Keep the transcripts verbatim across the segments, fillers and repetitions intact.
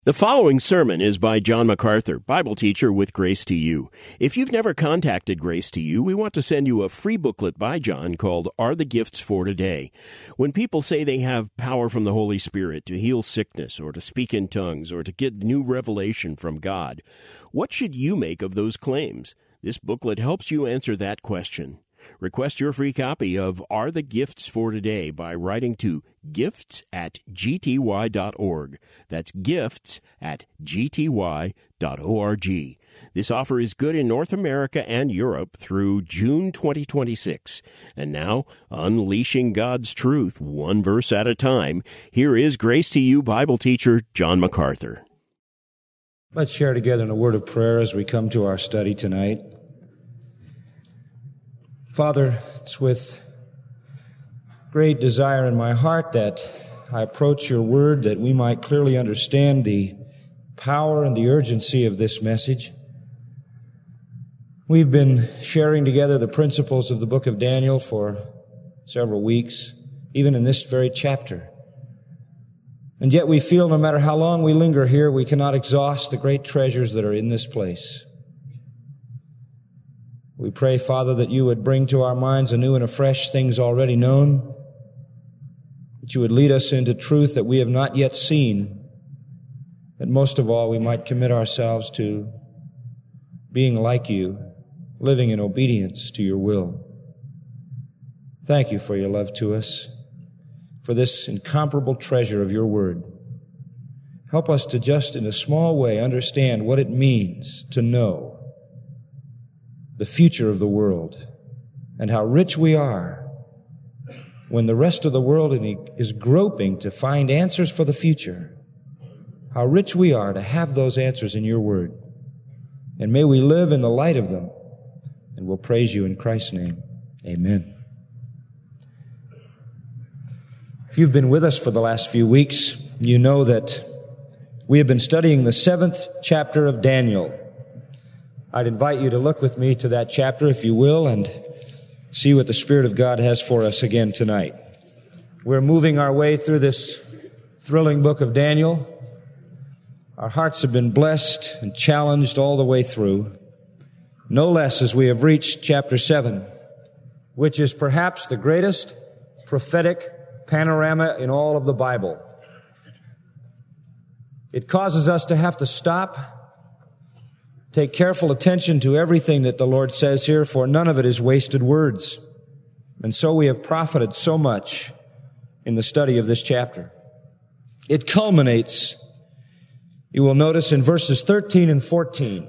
The following sermon is by John MacArthur, Bible teacher with Grace to You. If you've never contacted Grace to You, we want to send you a free booklet by John called Are the Gifts for Today? When people say they have power from the Holy Spirit to heal sickness or to speak in tongues or to get new revelation from God, what should you make of those claims? This booklet helps you answer that question. Request your free copy of Are the Gifts for Today by writing to gifts at g t y dot org. That's gifts at g t y dot org. This offer is good in North America and Europe through June twenty twenty-six. And now, unleashing God's truth one verse at a time, here is Grace to You Bible teacher John MacArthur. Let's share together in a word of prayer as we come to our study tonight. Father, it's with great desire in my heart that I approach your word that we might clearly understand the power and the urgency of this message. We've been sharing together the principles of the book of Daniel for several weeks, even in this very chapter. And yet we feel no matter how long we linger here, we cannot exhaust the great treasures that are in this place. We pray, Father, that you would bring to our minds anew and afresh things already known, that you would lead us into truth that we have not yet seen, that most of all we might commit ourselves to being like you, living in obedience to your will. Thank you for your love to us, for this incomparable treasure of your word. Help us to just in a small way understand what it means to know the future of the world and how rich we are when the rest of the world is groping to find answers for the future. How rich we are to have those answers in your word. And may we live in the light of them. And we'll praise you in Christ's name. Amen. If you've been with us for the last few weeks, you know that we have been studying the seventh chapter of Daniel. I'd invite you to look with me to that chapter, if you will, and see what the Spirit of God has for us again tonight. We're moving our way through this thrilling book of Daniel. Our hearts have been blessed and challenged all the way through, no less as we have reached chapter seven, which is perhaps the greatest prophetic panorama in all of the Bible. It causes us to have to stop, take careful attention to everything that the Lord says here, for none of it is wasted words. And so we have profited so much in the study of this chapter. It culminates, you will notice, in verses thirteen and fourteen,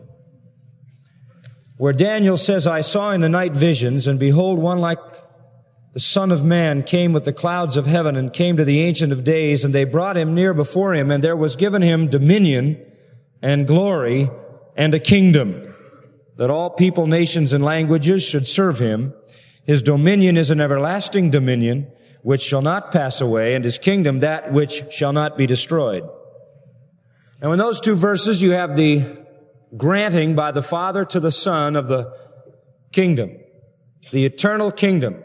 where Daniel says, I saw in the night visions, and behold, one like the Son of Man came with the clouds of heaven and came to the Ancient of Days, and they brought him near before him, and there was given him dominion and glory and a kingdom, that all people, nations, and languages should serve him. His dominion is an everlasting dominion, which shall not pass away, and his kingdom that which shall not be destroyed. Now in those two verses you have the granting by the Father to the Son of the kingdom, the eternal kingdom,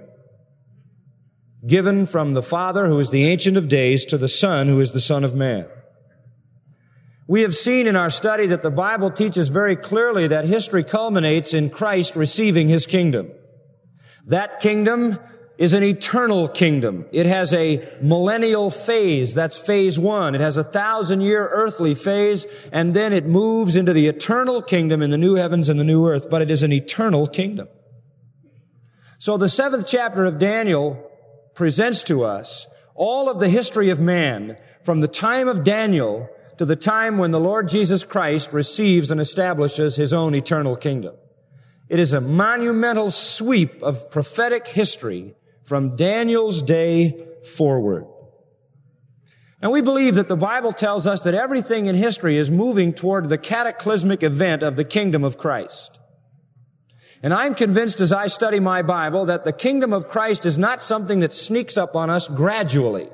given from the Father, who is the Ancient of Days, to the Son, who is the Son of Man. We have seen in our study that the Bible teaches very clearly that history culminates in Christ receiving his kingdom. That kingdom is an eternal kingdom. It has a millennial phase. That's phase one. It has a thousand-year earthly phase, and then it moves into the eternal kingdom in the new heavens and the new earth. But it is an eternal kingdom. So the seventh chapter of Daniel presents to us all of the history of man from the time of Daniel to the time when the Lord Jesus Christ receives and establishes his own eternal kingdom. It is a monumental sweep of prophetic history from Daniel's day forward. And we believe that the Bible tells us that everything in history is moving toward the cataclysmic event of the kingdom of Christ. And I'm convinced as I study my Bible that the kingdom of Christ is not something that sneaks up on us gradually.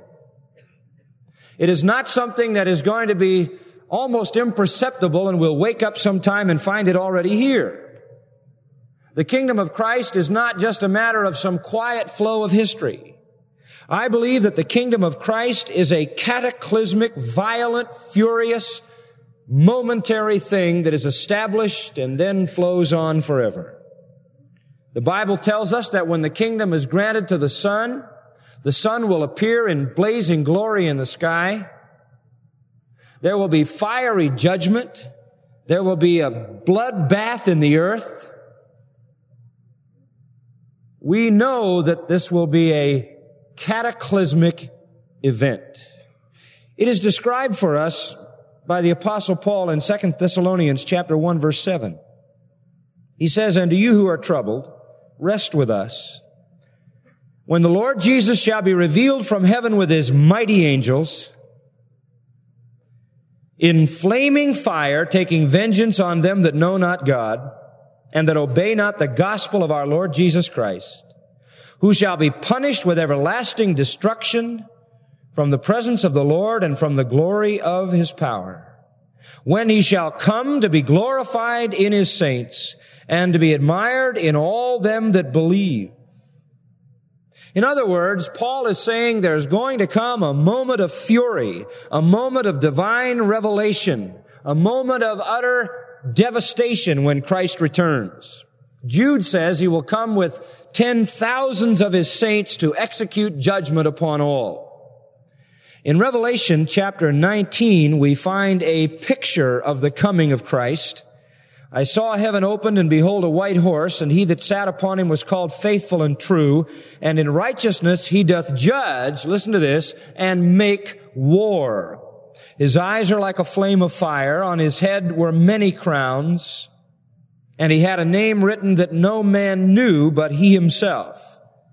It is not something that is going to be almost imperceptible and we'll wake up sometime and find it already here. The kingdom of Christ is not just a matter of some quiet flow of history. I believe that the kingdom of Christ is a cataclysmic, violent, furious, momentary thing that is established and then flows on forever. The Bible tells us that when the kingdom is granted to the Son, the Son will appear in blazing glory in the sky. There will be fiery judgment. There will be a bloodbath in the earth. We know that this will be a cataclysmic event. It is described for us by the Apostle Paul in Second Thessalonians chapter one, verse seven. He says, "And to you who are troubled, rest with us. When the Lord Jesus shall be revealed from heaven with his mighty angels, in flaming fire, taking vengeance on them that know not God, and that obey not the gospel of our Lord Jesus Christ, who shall be punished with everlasting destruction from the presence of the Lord and from the glory of his power, when he shall come to be glorified in his saints and to be admired in all them that believe." In other words, Paul is saying there's going to come a moment of fury, a moment of divine revelation, a moment of utter devastation when Christ returns. Jude says he will come with ten thousands of his saints to execute judgment upon all. In Revelation chapter nineteen, we find a picture of the coming of Christ. "I saw heaven opened, and behold a white horse, and he that sat upon him was called Faithful and True, and in righteousness he doth judge," listen to this, "and make war. His eyes are like a flame of fire. On his head were many crowns, and he had a name written that no man knew but he himself.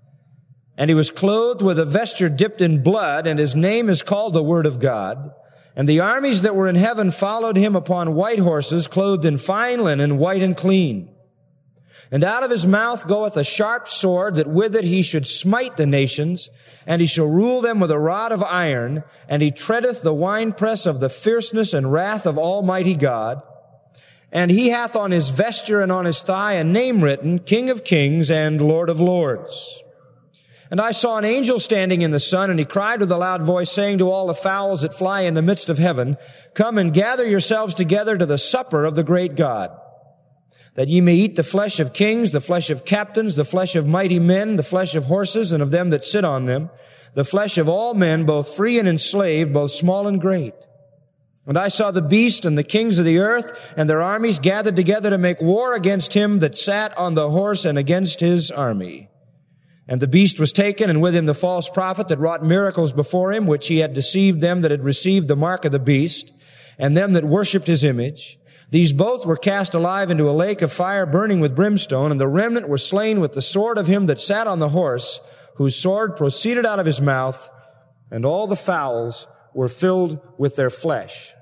And he was clothed with a vesture dipped in blood, and his name is called the Word of God. And the armies that were in heaven followed him upon white horses, clothed in fine linen, white and clean. And out of his mouth goeth a sharp sword, that with it he should smite the nations, and he shall rule them with a rod of iron, and he treadeth the winepress of the fierceness and wrath of Almighty God. And he hath on his vesture and on his thigh a name written, King of Kings and Lord of Lords. And I saw an angel standing in the sun, and he cried with a loud voice, saying to all the fowls that fly in the midst of heaven, Come and gather yourselves together to the supper of the great God, that ye may eat the flesh of kings, the flesh of captains, the flesh of mighty men, the flesh of horses and of them that sit on them, the flesh of all men, both free and enslaved, both small and great. And I saw the beast and the kings of the earth and their armies gathered together to make war against him that sat on the horse and against his army. And the beast was taken, and with him the false prophet that wrought miracles before him, which he had deceived them that had received the mark of the beast, and them that worshipped his image. These both were cast alive into a lake of fire burning with brimstone, and the remnant were slain with the sword of him that sat on the horse, whose sword proceeded out of his mouth, and all the fowls were filled with their flesh.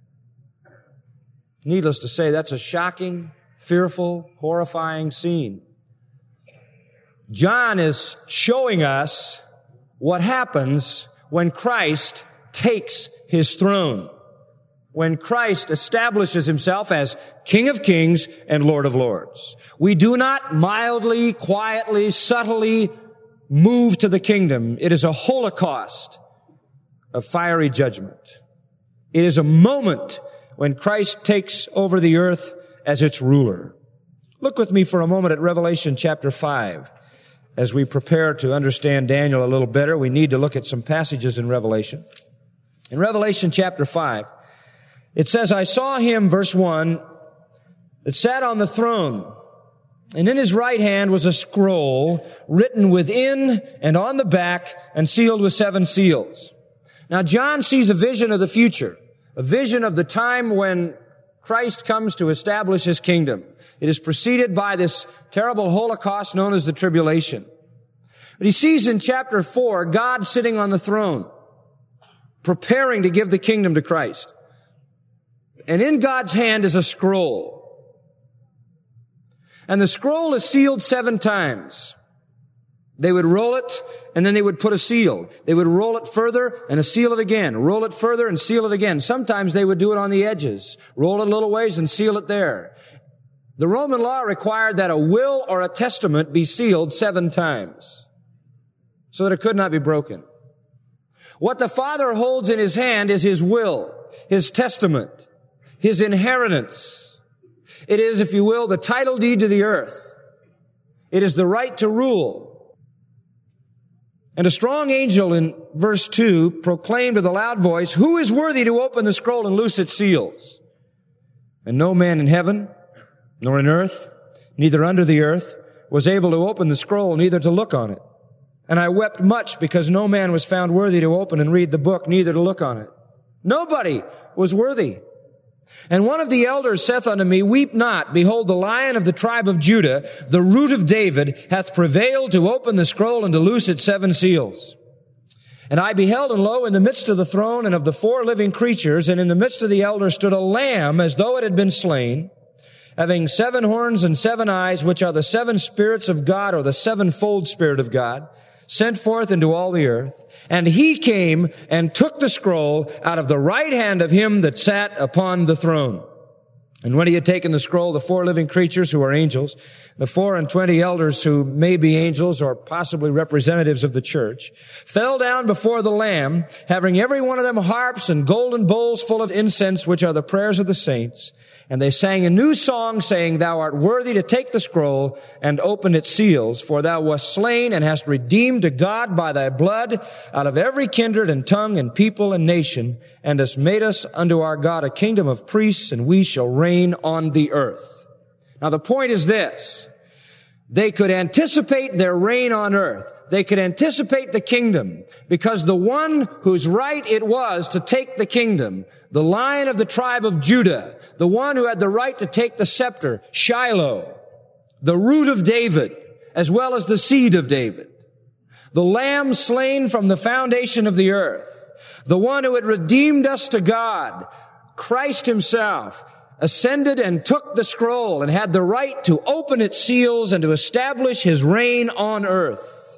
Needless to say, that's a shocking, fearful, horrifying scene. John is showing us what happens when Christ takes his throne, when Christ establishes himself as King of Kings and Lord of Lords. We do not mildly, quietly, subtly move to the kingdom. It is a holocaust of fiery judgment. It is a moment when Christ takes over the earth as its ruler. Look with me for a moment at Revelation chapter five. As we prepare to understand Daniel a little better, we need to look at some passages in Revelation. In Revelation chapter five, it says, I saw him, verse one, that sat on the throne, and in his right hand was a scroll written within and on the back and sealed with seven seals. Now, John sees a vision of the future, a vision of the time when Christ comes to establish his kingdom. It is preceded by this terrible holocaust known as the tribulation. But he sees in chapter four, God sitting on the throne, preparing to give the kingdom to Christ. And in God's hand is a scroll. And the scroll is sealed seven times. They would roll it, and then they would put a seal. They would roll it further and seal it again. Roll it further and seal it again. Sometimes they would do it on the edges. Roll it a little ways and seal it there. The Roman law required that a will or a testament be sealed seven times so that it could not be broken. What the Father holds in his hand is his will, his testament, his inheritance. It is, if you will, the title deed to the earth. It is the right to rule. And a strong angel in verse two proclaimed with a loud voice, "Who is worthy to open the scroll and loose its seals?" And no man in heaven, nor in earth, neither under the earth, was able to open the scroll, neither to look on it. And I wept much because no man was found worthy to open and read the book, neither to look on it. Nobody was worthy. And one of the elders saith unto me, "Weep not. Behold, the Lion of the tribe of Judah, the Root of David, hath prevailed to open the scroll and to loose its seven seals." And I beheld, and lo, in the midst of the throne and of the four living creatures, and in the midst of the elders stood a lamb as though it had been slain, having seven horns and seven eyes, which are the seven spirits of God, or the sevenfold Spirit of God, sent forth into all the earth. And he came and took the scroll out of the right hand of him that sat upon the throne. And when he had taken the scroll, the four living creatures, who are angels, the four and twenty elders, who may be angels or possibly representatives of the church, fell down before the Lamb, having every one of them harps and golden bowls full of incense, which are the prayers of the saints. And they sang a new song, saying, "Thou art worthy to take the scroll and open its seals, for thou wast slain and hast redeemed to God by thy blood out of every kindred and tongue and people and nation, and hast made us unto our God a kingdom of priests, and we shall reign on the earth." Now the point is this. They could anticipate their reign on earth. They could anticipate the kingdom, because the one whose right it was to take the kingdom, the Lion of the tribe of Judah, the one who had the right to take the scepter, Shiloh, the Root of David, as well as the seed of David, the Lamb slain from the foundation of the earth, the one who had redeemed us to God, Christ himself, ascended and took the scroll and had the right to open its seals and to establish his reign on earth.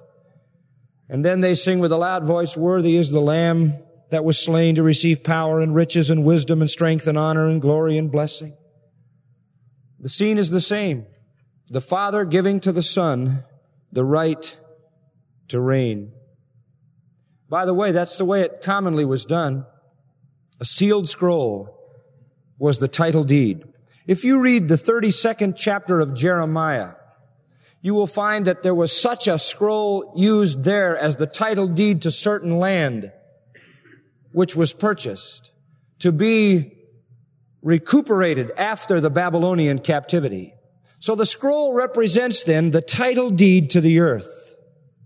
And then they sing with a loud voice, "Worthy is the Lamb that was slain to receive power and riches and wisdom and strength and honor and glory and blessing." The scene is the same. The Father giving to the Son the right to reign. By the way, that's the way it commonly was done. A sealed scroll was the title deed. If you read the thirty-second chapter of Jeremiah, you will find that there was such a scroll used there as the title deed to certain land which was purchased to be recuperated after the Babylonian captivity. So the scroll represents then the title deed to the earth.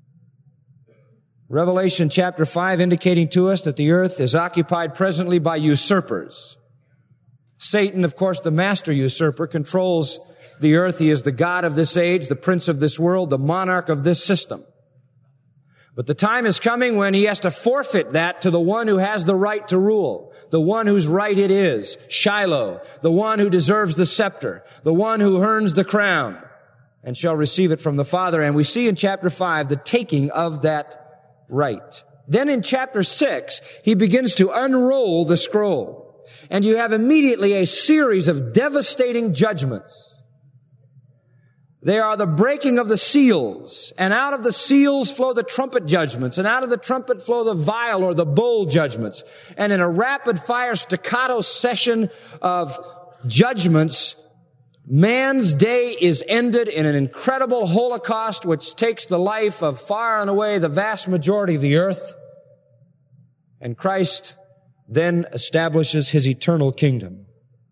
Revelation chapter five indicating to us that the earth is occupied presently by usurpers. Satan, of course, the master usurper, controls the earth. He is the god of this age, the prince of this world, the monarch of this system. But the time is coming when he has to forfeit that to the one who has the right to rule, the one whose right it is, Shiloh, the one who deserves the scepter, the one who earns the crown, and shall receive it from the Father. And we see in chapter five the taking of that right. Then in chapter six, he begins to unroll the scroll. And you have immediately a series of devastating judgments. They are the breaking of the seals, and out of the seals flow the trumpet judgments, and out of the trumpet flow the vial or the bowl judgments. And in a rapid fire staccato session of judgments, man's day is ended in an incredible holocaust which takes the life of far and away the vast majority of the earth. And Christ then establishes his eternal kingdom.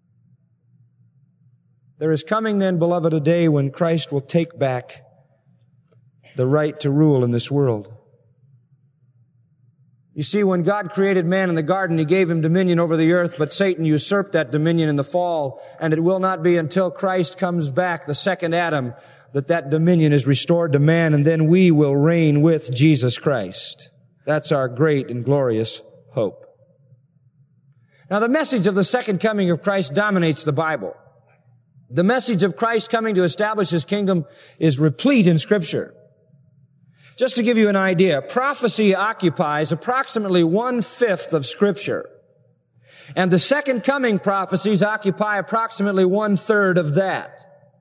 There is coming then, beloved, a day when Christ will take back the right to rule in this world. You see, when God created man in the garden, he gave him dominion over the earth, but Satan usurped that dominion in the fall, and it will not be until Christ comes back, the second Adam, that that dominion is restored to man, and then we will reign with Jesus Christ. That's our great and glorious hope. Now, the message of the second coming of Christ dominates the Bible. The message of Christ coming to establish his kingdom is replete in Scripture. Just to give you an idea, prophecy occupies approximately one-fifth of Scripture. And the second coming prophecies occupy approximately one-third of that.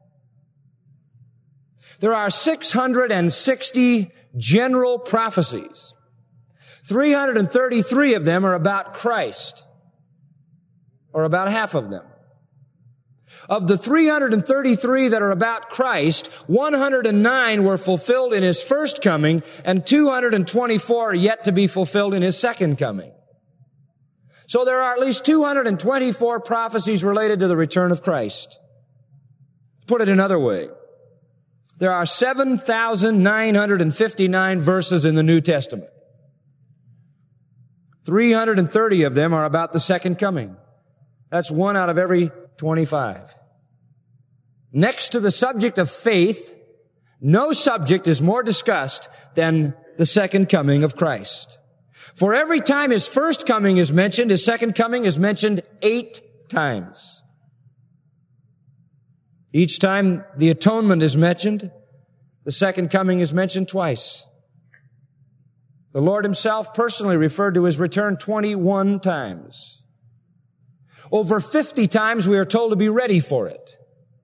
There are six hundred sixty general prophecies. three hundred thirty-three of them are about Christ, or about half of them. Of the three hundred thirty-three that are about Christ, one hundred nine were fulfilled in His first coming, and two hundred twenty-four are yet to be fulfilled in His second coming. So there are at least two hundred twenty-four prophecies related to the return of Christ. Put it another way, there are seven thousand nine hundred fifty-nine verses in the New Testament. three hundred thirty of them are about the second coming. That's one out of every twenty-five. Next to the subject of faith, no subject is more discussed than the second coming of Christ. For every time His first coming is mentioned, His second coming is mentioned eight times. Each time the atonement is mentioned, the second coming is mentioned twice. The Lord Himself personally referred to His return twenty-one times. Over fifty times we are told to be ready for it.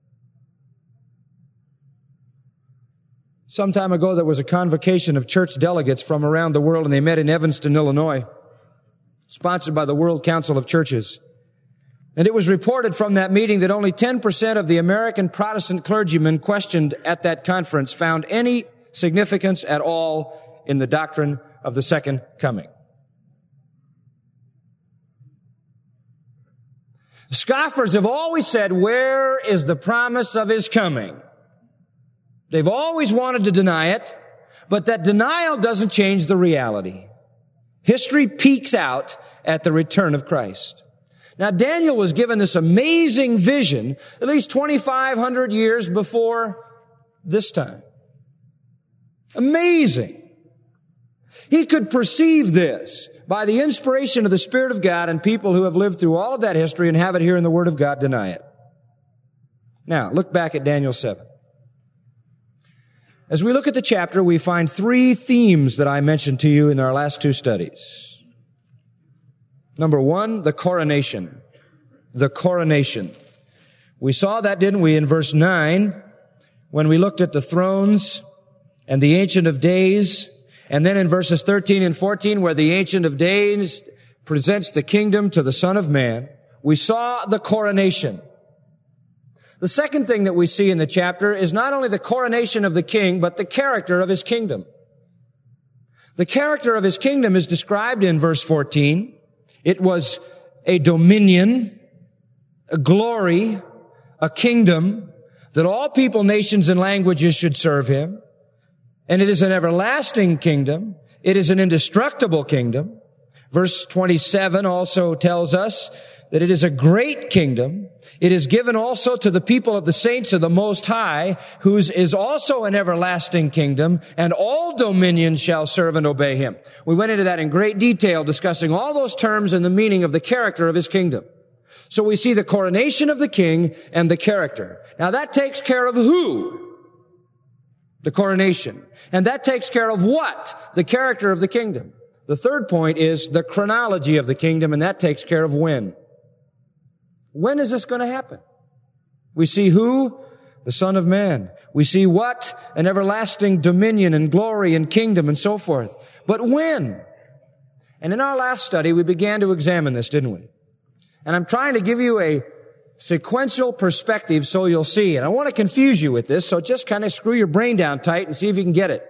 Some time ago there was a convocation of church delegates from around the world, and they met in Evanston, Illinois, sponsored by the World Council of Churches. And it was reported from that meeting that only ten percent of the American Protestant clergymen questioned at that conference found any significance at all in the doctrine of the second coming. Scoffers have always said, where is the promise of His coming? They've always wanted to deny it, but that denial doesn't change the reality. History peaks out at the return of Christ. Now, Daniel was given this amazing vision at least twenty-five hundred years before this time. Amazing. He could perceive this by the inspiration of the Spirit of God, and people who have lived through all of that history and have it here in the Word of God deny it. Now, look back at Daniel seven. As we look at the chapter, we find three themes that I mentioned to you in our last two studies. Number one, the coronation. The coronation. We saw that, didn't we, in verse nine, when we looked at the thrones and the Ancient of Days, and then in verses thirteen and fourteen, where the Ancient of Days presents the kingdom to the Son of Man, we saw the coronation. The second thing that we see in the chapter is not only the coronation of the king, but the character of his kingdom. The character of his kingdom is described in verse fourteen. It was a dominion, a glory, a kingdom that all people, nations, and languages should serve him. And it is an everlasting kingdom. It is an indestructible kingdom. Verse twenty-seven also tells us that it is a great kingdom. It is given also to the people of the saints of the Most High, whose is also an everlasting kingdom, and all dominions shall serve and obey him. We went into that in great detail, discussing all those terms and the meaning of the character of his kingdom. So we see the coronation of the king and the character. Now that takes care of who? The coronation. And that takes care of what? The character of the kingdom. The third point is the chronology of the kingdom, and that takes care of when. When is this going to happen? We see who? The Son of Man. We see what? An everlasting dominion and glory and kingdom and so forth. But when? And in our last study, we began to examine this, didn't we? And I'm trying to give you a sequential perspective so you'll see. And I want to confuse you with this, so just kind of screw your brain down tight and see if you can get it.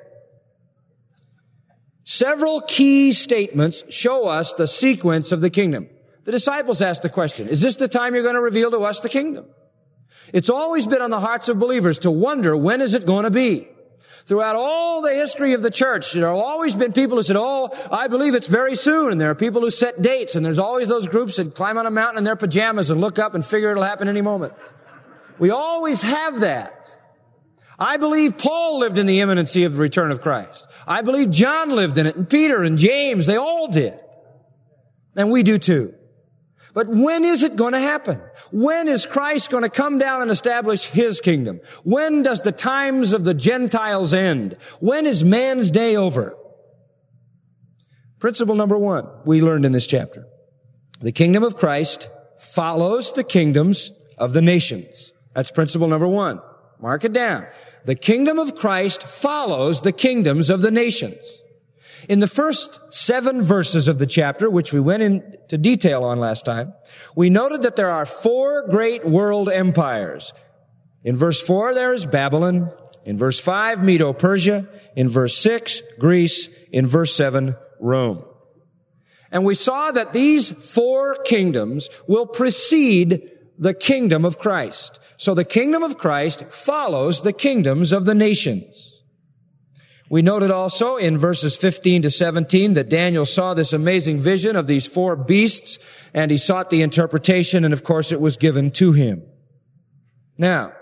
Several key statements show us the sequence of the kingdom. The disciples asked the question, is this the time you're going to reveal to us the kingdom? It's always been on the hearts of believers to wonder, when is it going to be? Throughout all the history of the church, there have always been people who said, oh, I believe it's very soon. And there are people who set dates. And there's always those groups that climb on a mountain in their pajamas and look up and figure it'll happen any moment. We always have that. I believe Paul lived in the imminency of the return of Christ. I believe John lived in it, and Peter and James, they all did. And we do too. But when is it going to happen? When is Christ going to come down and establish his kingdom? When does the times of the Gentiles end? When is man's day over? Principle number one, we learned in this chapter. The kingdom of Christ follows the kingdoms of the nations. That's principle number one. Mark it down. The kingdom of Christ follows the kingdoms of the nations. In the first seven verses of the chapter, which we went into detail on last time, we noted that there are four great world empires. In verse four, there is Babylon. In verse five, Medo-Persia. In verse six, Greece. In verse seven, Rome. And we saw that these four kingdoms will precede the kingdom of Christ. So the kingdom of Christ follows the kingdoms of the nations. We noted also in verses fifteen to seventeen that Daniel saw this amazing vision of these four beasts, and he sought the interpretation, and of course it was given to him. Now,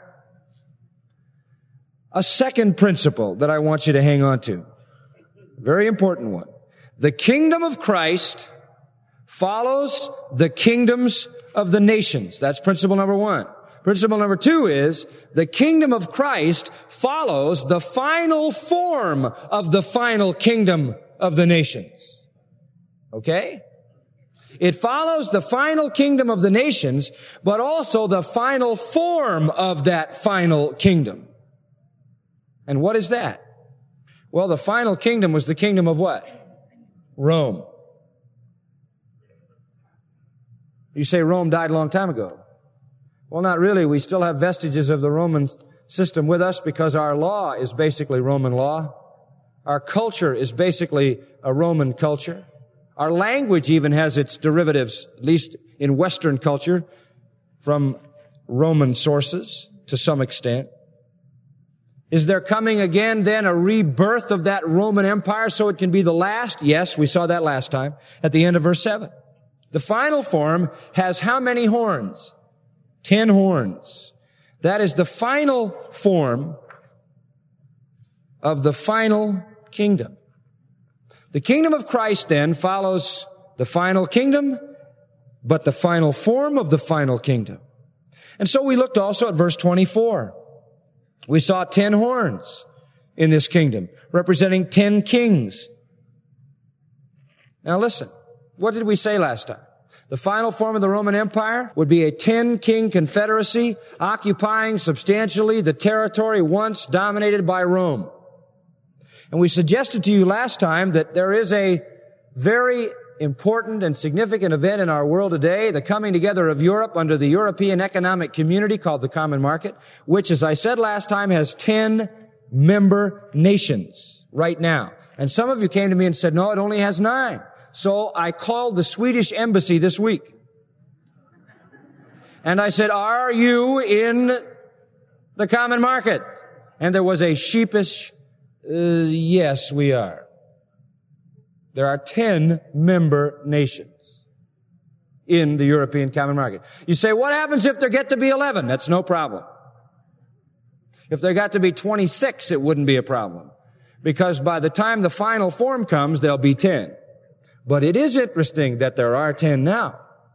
a second principle that I want you to hang on to. Very important one. The kingdom of Christ follows the kingdoms of the nations. That's principle number one. Principle number two is the kingdom of Christ follows the final form of the final kingdom of the nations. Okay? It follows the final kingdom of the nations, but also the final form of that final kingdom. And what is that? Well, the final kingdom was the kingdom of what? Rome. You say Rome died a long time ago. Well, not really. We still have vestiges of the Roman system with us because our law is basically Roman law. Our culture is basically a Roman culture. Our language even has its derivatives, at least in Western culture, from Roman sources to some extent. Is there coming again then a rebirth of that Roman Empire so it can be the last? Yes, we saw that last time at the end of verse seven. The final form has how many horns? Ten horns. That is the final form of the final kingdom. The kingdom of Christ then follows the final kingdom, but the final form of the final kingdom. And so we looked also at verse twenty-four. We saw ten horns in this kingdom, representing ten kings. Now listen, what did we say last time? The final form of the Roman Empire would be a ten-king confederacy occupying substantially the territory once dominated by Rome. And we suggested to you last time that there is a very important and significant event in our world today, the coming together of Europe under the European Economic Community called the Common Market, which, as I said last time, has ten member nations right now. And some of you came to me and said, no, it only has nine. So I called the Swedish embassy this week. And I said, are you in the Common Market? And there was a sheepish, uh, yes, we are. There are ten member nations in the European Common Market. You say, what happens if there get to be eleven? That's no problem. If there got to be twenty-six, it wouldn't be a problem. Because by the time the final form comes, there'll be ten. But it is interesting that there are ten now.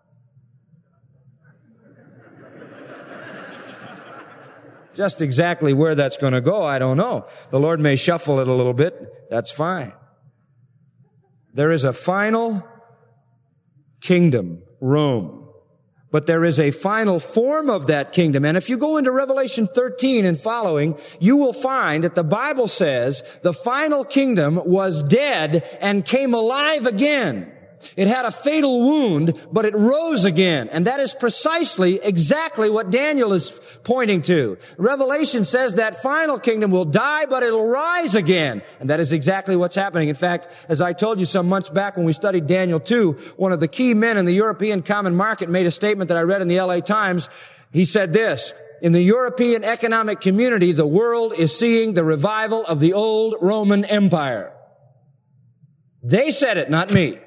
Just exactly where that's going to go, I don't know. The Lord may shuffle it a little bit. That's fine. There is a final kingdom, Rome. But there is a final form of that kingdom. And if you go into Revelation thirteen and following, you will find that the Bible says the final kingdom was dead and came alive again. It had a fatal wound, but it rose again. And that is precisely exactly what Daniel is pointing to. Revelation says that final kingdom will die, but it'll rise again. And that is exactly what's happening. In fact, as I told you some months back when we studied Daniel two, one of the key men in the European Common Market made a statement that I read in the L A Times. He said this, in the European Economic Community, the world is seeing the revival of the old Roman Empire. They said it, not me.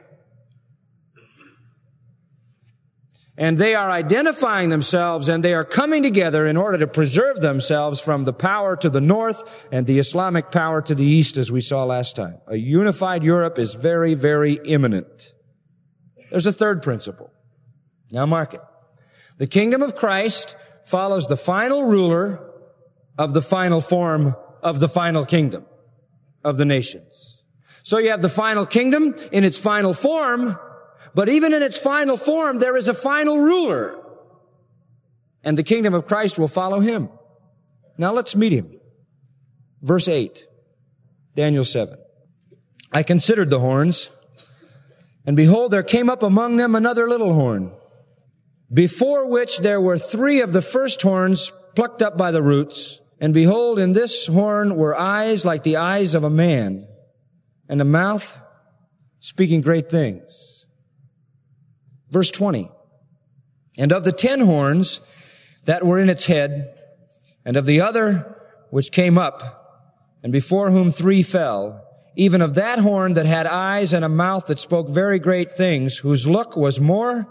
And they are identifying themselves and they are coming together in order to preserve themselves from the power to the north and the Islamic power to the east, as we saw last time. A unified Europe is very, very imminent. There's a third principle. Now mark it. The kingdom of Christ follows the final ruler of the final form of the final kingdom of the nations. So you have the final kingdom in its final form, but even in its final form, there is a final ruler. And the kingdom of Christ will follow him. Now let's meet him. Verse eight, Daniel seven. I considered the horns, and behold, there came up among them another little horn, before which there were three of the first horns plucked up by the roots. And behold, in this horn were eyes like the eyes of a man, and a mouth speaking great things. Verse twenty. And of the ten horns that were in its head, and of the other which came up, and before whom three fell, even of that horn that had eyes and a mouth that spoke very great things, whose look was more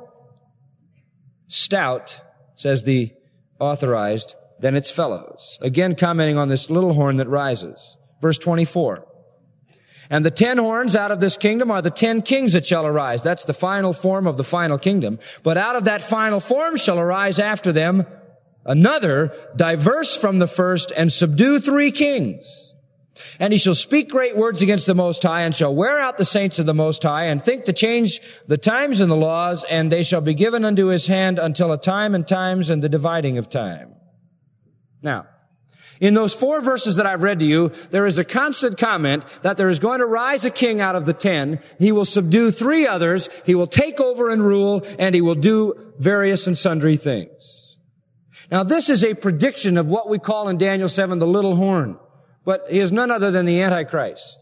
stout, says the authorized, than its fellows. Again commenting on this little horn that rises. Verse twenty-four. And the ten horns out of this kingdom are the ten kings that shall arise. That's the final form of the final kingdom. But out of that final form shall arise after them another, diverse from the first, and subdue three kings. And he shall speak great words against the Most High, and shall wear out the saints of the Most High, and think to change the times and the laws, and they shall be given unto his hand until a time and times and the dividing of time. Now, in those four verses that I've read to you, there is a constant comment that there is going to rise a king out of the ten. He will subdue three others. He will take over and rule, and he will do various and sundry things. Now, this is a prediction of what we call in Daniel seven the little horn. But he is none other than the Antichrist.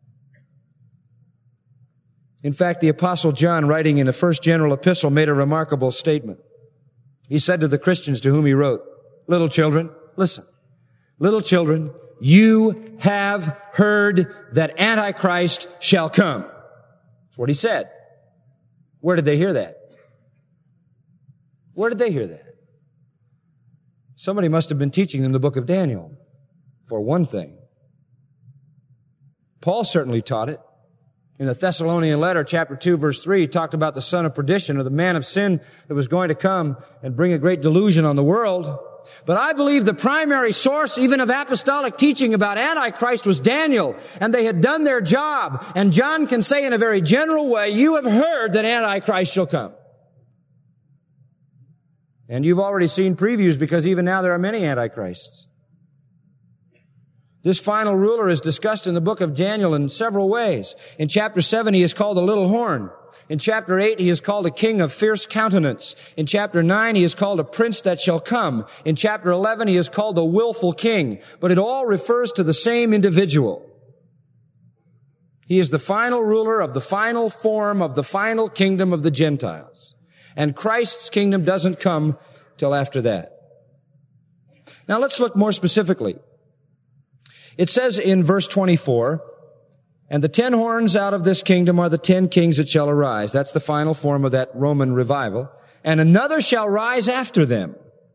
In fact, the Apostle John, writing in the first general epistle, made a remarkable statement. He said to the Christians to whom he wrote, little children, listen. Little children, you have heard that Antichrist shall come. That's what he said. Where did they hear that? Where did they hear that? Somebody must have been teaching them the book of Daniel, for one thing. Paul certainly taught it. In the Thessalonian letter, chapter two, verse three, he talked about the son of perdition, or the man of sin that was going to come and bring a great delusion on the world. But I believe the primary source even of apostolic teaching about Antichrist was Daniel, and they had done their job. And John can say in a very general way, you have heard that Antichrist shall come. And you've already seen previews, because even now there are many Antichrists. This final ruler is discussed in the book of Daniel in several ways. In chapter seven, he is called a little horn. In chapter eight, he is called a king of fierce countenance. In chapter nine, he is called a prince that shall come. In chapter eleven, he is called a willful king. But it all refers to the same individual. He is the final ruler of the final form of the final kingdom of the Gentiles. And Christ's kingdom doesn't come till after that. Now let's look more specifically. It says in verse twenty-four, and the ten horns out of this kingdom are the ten kings that shall arise. That's the final form of that Roman revival. And another shall rise after them.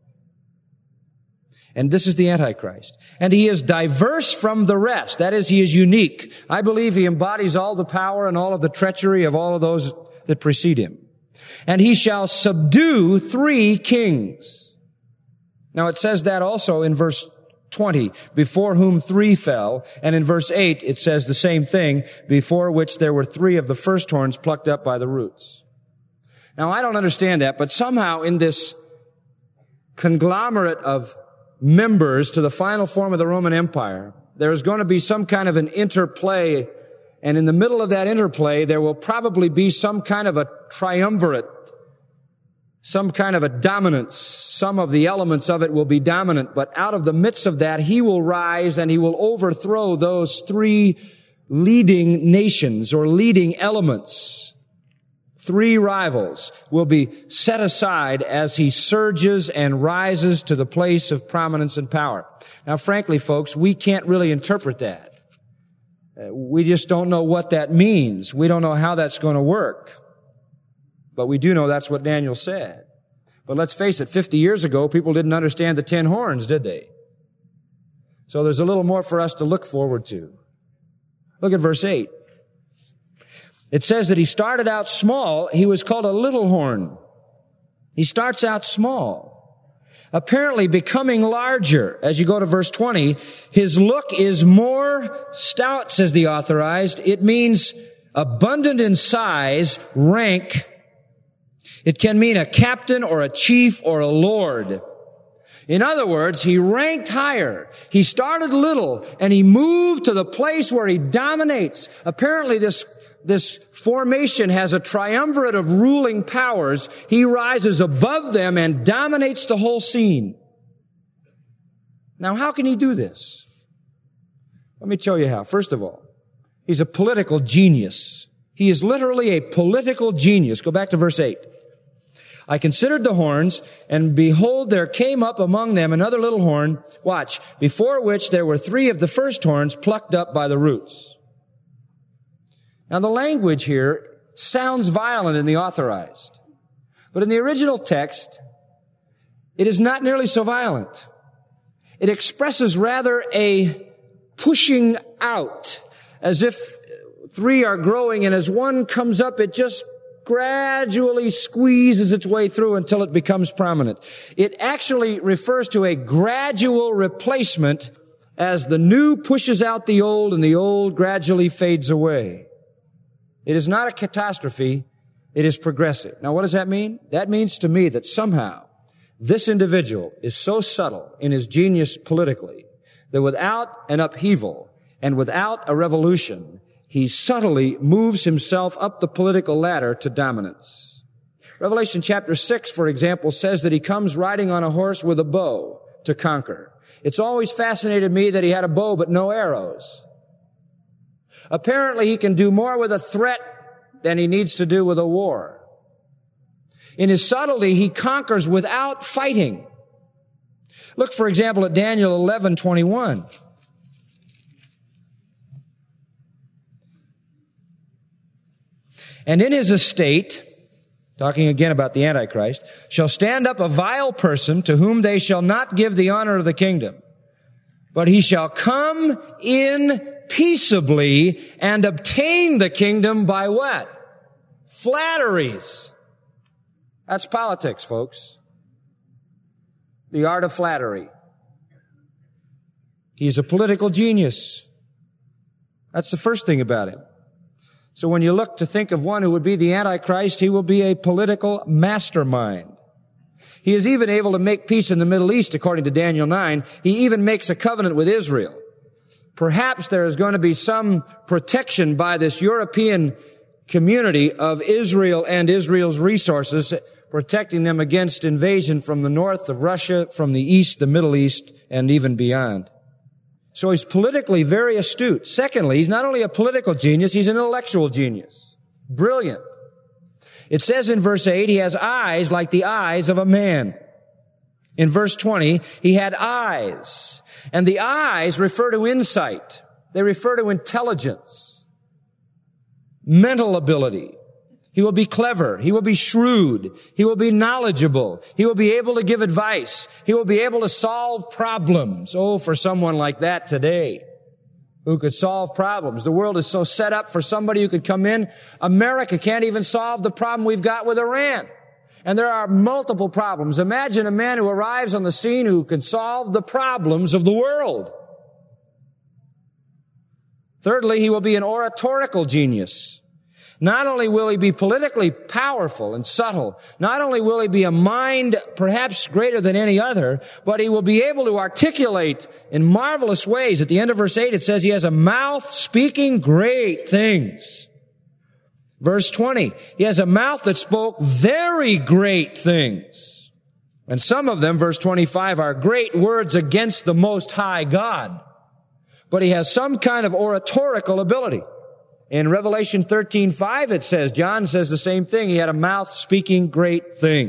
And this is the Antichrist. And he is diverse from the rest. That is, he is unique. I believe he embodies all the power and all of the treachery of all of those that precede him. And he shall subdue three kings. Now it says that also in verse twenty, before whom three fell. And in verse eight, it says the same thing, before which there were three of the first horns plucked up by the roots. Now, I don't understand that, but somehow in this conglomerate of members to the final form of the Roman Empire, there is going to be some kind of an interplay, and in the middle of that interplay, there will probably be some kind of a triumvirate, some kind of a dominance. Some of the elements of it will be dominant, but out of the midst of that, he will rise and he will overthrow those three leading nations or leading elements. Three rivals will be set aside as he surges and rises to the place of prominence and power. Now, frankly, folks, we can't really interpret that. We just don't know what that means. We don't know how that's going to work. But we do know that's what Daniel said. But let's face it, fifty years ago, people didn't understand the ten horns, did they? So there's a little more for us to look forward to. Look at verse eight. It says that he started out small. He was called a little horn. He starts out small, apparently becoming larger. As you go to verse twenty, his look is more stout, says the authorized. It means abundant in size, rank. It can mean a captain or a chief or a lord. In other words, he ranked higher. He started little and he moved to the place where he dominates. Apparently this, this formation has a triumvirate of ruling powers. He rises above them and dominates the whole scene. Now, how can he do this? Let me tell you how. First of all, he's a political genius. He is literally a political genius. Go back to verse eight. I considered the horns, and behold, there came up among them another little horn, watch, before which there were three of the first horns plucked up by the roots. Now the language here sounds violent in the authorized, but in the original text, it is not nearly so violent. It expresses rather a pushing out, as if three are growing, and as one comes up, it just gradually squeezes its way through until it becomes prominent. It actually refers to a gradual replacement as the new pushes out the old and the old gradually fades away. It is not a catastrophe. It is progressive. Now, what does that mean? That means to me that somehow this individual is so subtle in his genius politically that without an upheaval and without a revolution, he subtly moves himself up the political ladder to dominance. Revelation chapter six, for example, says that he comes riding on a horse with a bow to conquer. It's always fascinated me that he had a bow but no arrows. Apparently, he can do more with a threat than he needs to do with a war. In his subtlety, he conquers without fighting. Look, for example, at Daniel eleven twenty-one. And in his estate, talking again about the Antichrist, shall stand up a vile person to whom they shall not give the honor of the kingdom. But he shall come in peaceably and obtain the kingdom by what? Flatteries. That's politics, folks. The art of flattery. He's a political genius. That's the first thing about him. So when you look to think of one who would be the Antichrist, he will be a political mastermind. He is even able to make peace in the Middle East, according to Daniel nine. He even makes a covenant with Israel. Perhaps there is going to be some protection by this European community of Israel and Israel's resources, protecting them against invasion from the north of Russia, from the east, the Middle East, and even beyond. So he's politically very astute. Secondly, he's not only a political genius, he's an intellectual genius. Brilliant. It says in verse eight, he has eyes like the eyes of a man. In verse twenty, he had eyes. And the eyes refer to insight. They refer to intelligence, mental ability. He will be clever. He will be shrewd. He will be knowledgeable. He will be able to give advice. He will be able to solve problems. Oh, for someone like that today who could solve problems. The world is so set up for somebody who could come in. America can't even solve the problem we've got with Iran. And there are multiple problems. Imagine a man who arrives on the scene who can solve the problems of the world. Thirdly, he will be an oratorical genius. Not only will he be politically powerful and subtle, not only will he be a mind perhaps greater than any other, but he will be able to articulate in marvelous ways. At the end of verse eight, it says he has a mouth speaking great things. Verse twenty, he has a mouth that spoke very great things. And some of them, verse twenty-five, are great words against the Most High God. But he has some kind of oratorical ability. In Revelation thirteen five, it says, John says the same thing. He had a mouth speaking great things.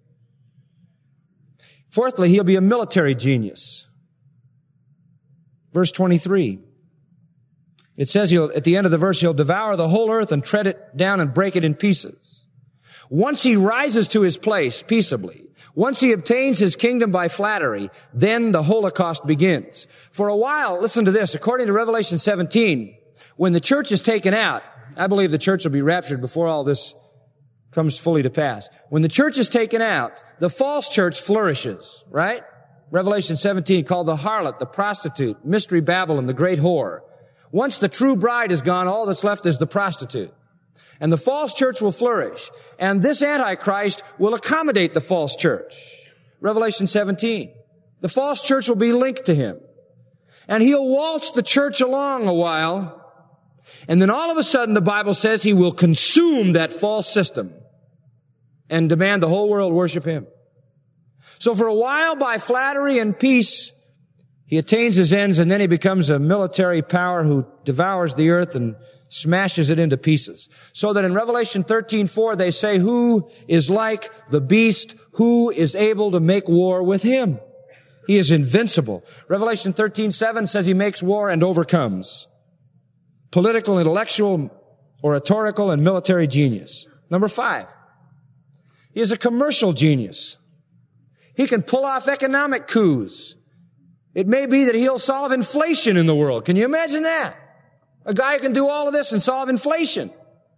Fourthly, he'll be a military genius. Verse twenty-three. It says he'll, at the end of the verse, he'll devour the whole earth and tread it down and break it in pieces. Once he rises to his place peaceably, once he obtains his kingdom by flattery, then the Holocaust begins. For a while, listen to this, according to Revelation seventeen, when the church is taken out, I believe the church will be raptured before all this comes fully to pass. When the church is taken out, the false church flourishes, right? Revelation seventeen, called the harlot, the prostitute, mystery Babylon, the great whore. Once the true bride is gone, all that's left is the prostitute. And the false church will flourish. And this Antichrist will accommodate the false church. Revelation seventeen. The false church will be linked to him. And he'll waltz the church along a while. And then all of a sudden the Bible says he will consume that false system and demand the whole world worship him. So for a while, by flattery and peace, he attains his ends, and then he becomes a military power who devours the earth and smashes it into pieces. So that in Revelation thirteen four, they say, who is like the beast? Who is able to make war with him? He is invincible. Revelation thirteen seven says he makes war and overcomes. Political, intellectual, oratorical, and military genius. Number five, he is a commercial genius. He can pull off economic coups. It may be that he'll solve inflation in the world. Can you imagine that? A guy who can do all of this and solve inflation.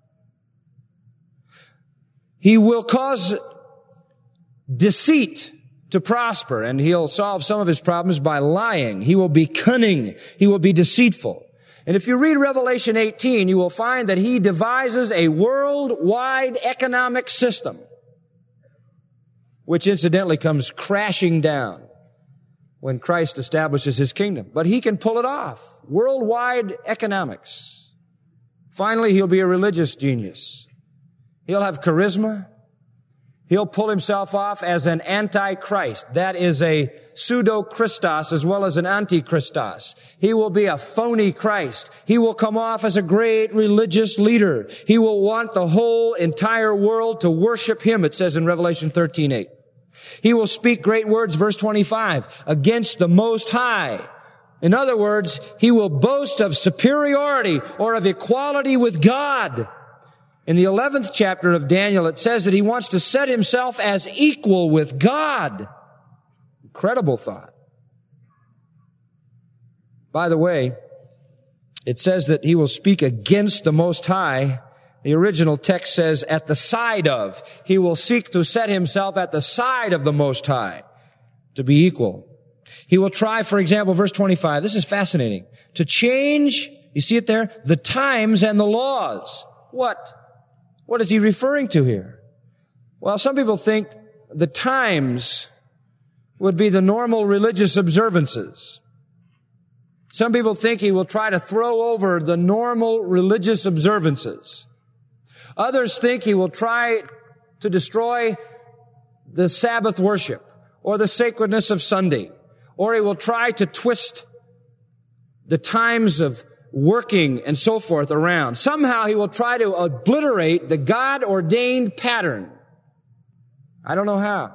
He will cause deceit to prosper, and he'll solve some of his problems by lying. He will be cunning. He will be deceitful. And if you read Revelation eighteen, you will find that he devises a worldwide economic system, which incidentally comes crashing down when Christ establishes his kingdom. But he can pull it off. Worldwide economics. Finally, he'll be a religious genius. He'll have charisma. He'll pull himself off as an antichrist. That is a pseudo-Christos as well as an antichristos. He will be a phony Christ. He will come off as a great religious leader. He will want the whole entire world to worship him, it says in Revelation thirteen eight. He will speak great words, verse twenty-five, against the Most High. In other words, he will boast of superiority or of equality with God. In the eleventh chapter of Daniel, it says that he wants to set himself as equal with God. Incredible thought. By the way, it says that he will speak against the Most High. The original text says at the side of. He will seek to set himself at the side of the Most High to be equal. He will try, for example, verse twenty-five. This is fascinating. To change, you see it there? The times and the laws. What? What is he referring to here? Well, some people think the times would be the normal religious observances. Some people think he will try to throw over the normal religious observances. Others think he will try to destroy the Sabbath worship or the sacredness of Sunday, or he will try to twist the times of working and so forth around. Somehow he will try to obliterate the God-ordained pattern. I don't know how.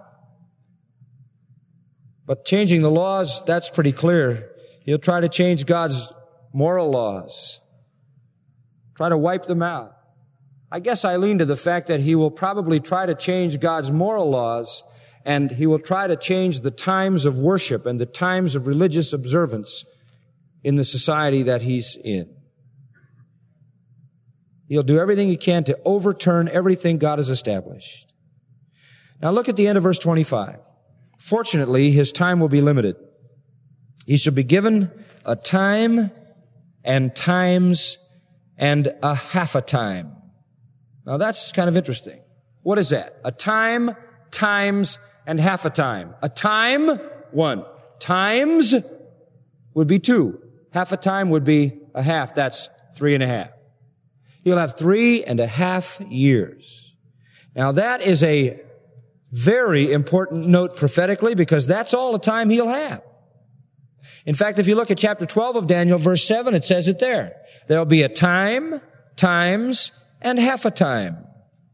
But changing the laws, that's pretty clear. He'll try to change God's moral laws. Try to wipe them out. I guess I lean to the fact that he will probably try to change God's moral laws, and he will try to change the times of worship and the times of religious observance in the society that he's in. He'll do everything he can to overturn everything God has established. Now look at the end of verse twenty-five. Fortunately, his time will be limited. He shall be given a time and times and a half a time. Now that's kind of interesting. What is that? A time, times, and half a time. A time, one. Times would be two. Half a time would be a half. That's three and a half. He'll have three and a half years. Now that is a very important note prophetically, because that's all the time he'll have. In fact, if you look at chapter twelve of Daniel, verse seven, it says it there. There'll be a time, times, and half a time.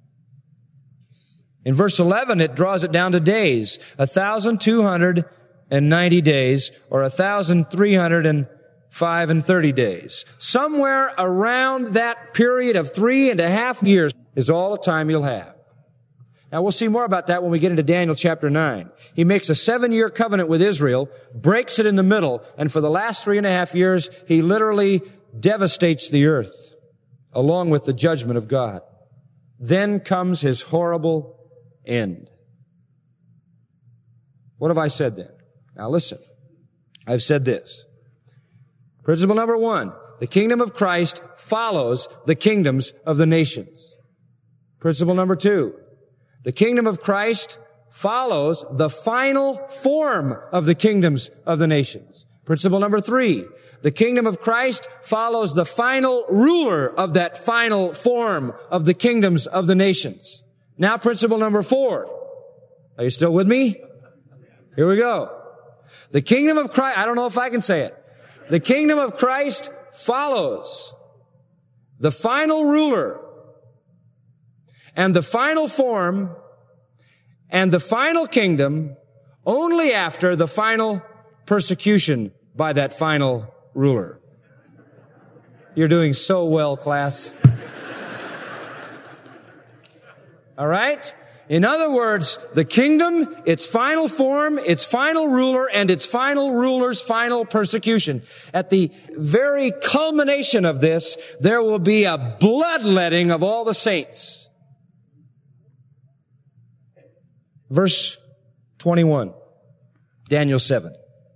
In verse eleven, it draws it down to days. A thousand two hundred and ninety days, or a thousand three hundred and five and thirty days. Somewhere around that period of three and a half years is all the time you'll have. Now we'll see more about that when we get into Daniel chapter nine. He makes a seven-year covenant with Israel, breaks it in the middle, and for the last three and a half years, he literally devastates the earth, along with the judgment of God. Then comes his horrible end. What have I said then? Now listen, I've said this. Principle number one, the kingdom of Christ follows the kingdoms of the nations. Principle number two, the kingdom of Christ follows the final form of the kingdoms of the nations. Principle number three, the kingdom of Christ follows the final ruler of that final form of the kingdoms of the nations. Now principle number four. Are you still with me? Here we go. The kingdom of Christ, I don't know if I can say it. The kingdom of Christ follows the final ruler and the final form and the final kingdom only after the final persecution by that final ruler. You're doing so well, class. All right? In other words, the kingdom, its final form, its final ruler, and its final ruler's final persecution. At the very culmination of this, there will be a bloodletting of all the saints. Verse twenty-one, Daniel seven.